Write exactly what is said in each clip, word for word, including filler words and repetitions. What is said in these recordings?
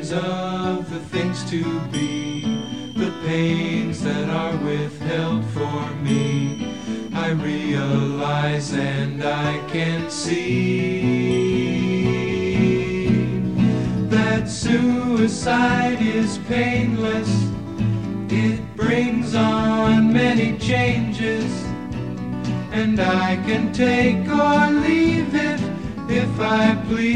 memories of the things to be, the pains that are withheld for me. I realize and I can see that suicide is painless. It brings on many changes, and I can take or leave it if I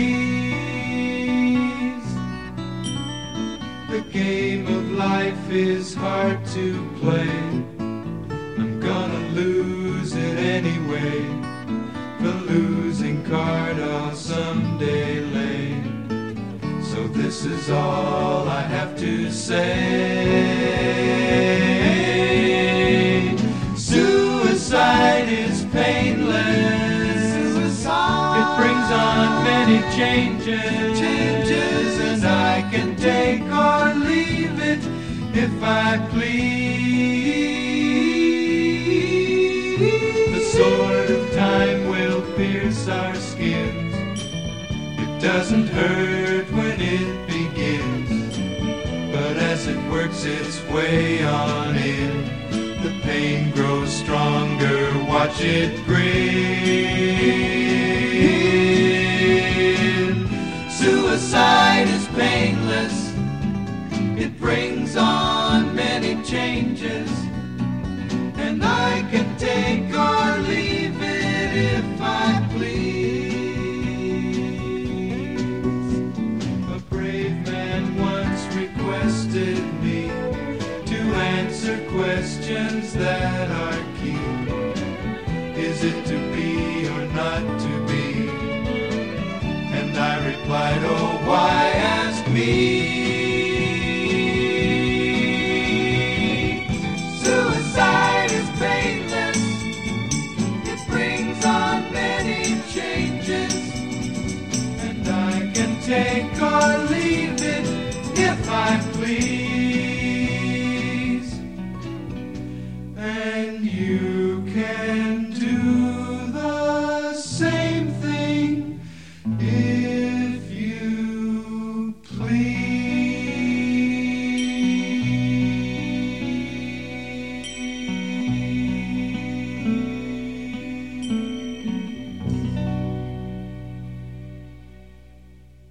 please. The game of life is hard to play. I'm gonna lose it anyway. The losing card I'll someday lay. So this is all I have to say. Suicide is painless. Suicide. It brings on many changes, changes, and I can take or leave it if I please. The sword of time will pierce our skins. It doesn't hurt when it begins, but as it works its way on in, the pain grows stronger. Watch it grin. Suicide is painless. It brings on many changes, and I can take or leave it if I please. A brave man once requested me to answer questions that are key. Is it to be or not to be? And I replied, oh, why ask me?